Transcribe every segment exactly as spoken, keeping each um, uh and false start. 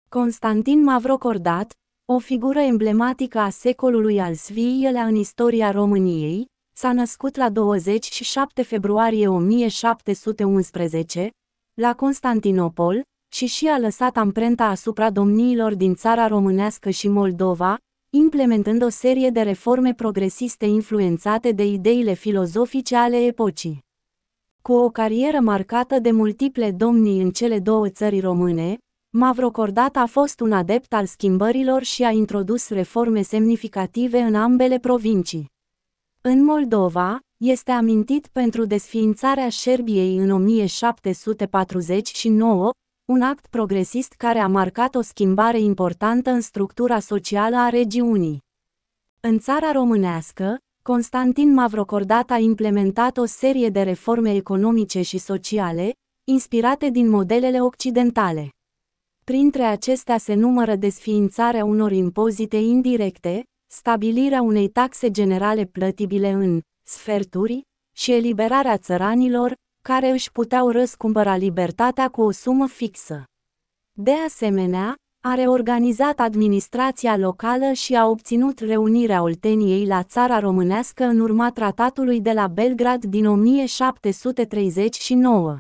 Constantin Mavrocordat, o figură emblematică a secolului al sviilea în istoria României, s-a născut la douăzeci și șapte februarie o mie șapte sute unsprezece, la Constantinopol, și și-a lăsat amprenta asupra domniilor din țara românească și Moldova, implementând o serie de reforme progresiste influențate de ideile filozofice ale epocii. Cu o carieră marcată de multiple domnii în cele două țări române, Mavrocordat a fost un adept al schimbărilor și a introdus reforme semnificative în ambele provincii. În Moldova, este amintit pentru desființarea Șerbiei în o mie șapte sute patruzeci și nouă, un act progresist care a marcat o schimbare importantă în structura socială a regiunii. În țara românească, Constantin Mavrocordat a implementat o serie de reforme economice și sociale, inspirate din modelele occidentale. Printre acestea se numără desființarea unor impozite indirecte, stabilirea unei taxe generale plătibile în sferturi și eliberarea țăranilor, care își puteau răscumpăra libertatea cu o sumă fixă. De asemenea, a reorganizat administrația locală și a obținut reunirea Olteniei la țara românească în urma tratatului de la Belgrad din o mie șapte sute treizeci și nouă.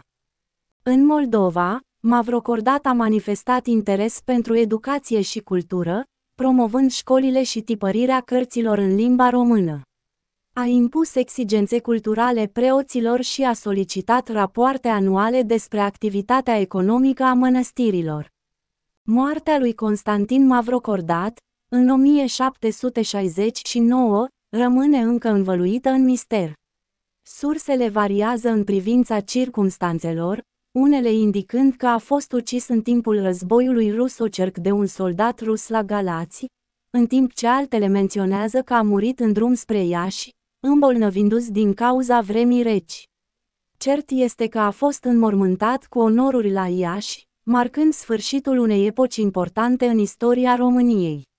În Moldova, Mavrocordat a manifestat interes pentru educație și cultură, promovând școlile și tipărirea cărților în limba română. A impus exigențe culturale preoților și a solicitat rapoarte anuale despre activitatea economică a mănăstirilor. Moartea lui Constantin Mavrocordat, în o mie șapte sute șaizeci și nouă, rămâne încă învăluită în mister. Sursele variază în privința circumstanțelor, unele indicând că a fost ucis în timpul războiului ruso-cerc de un soldat rus la Galați, în timp ce altele menționează că a murit în drum spre Iași, îmbolnăvindu-se din cauza vremii reci. Cert este că a fost înmormântat cu onoruri la Iași, marcând sfârșitul unei epoci importante în istoria României.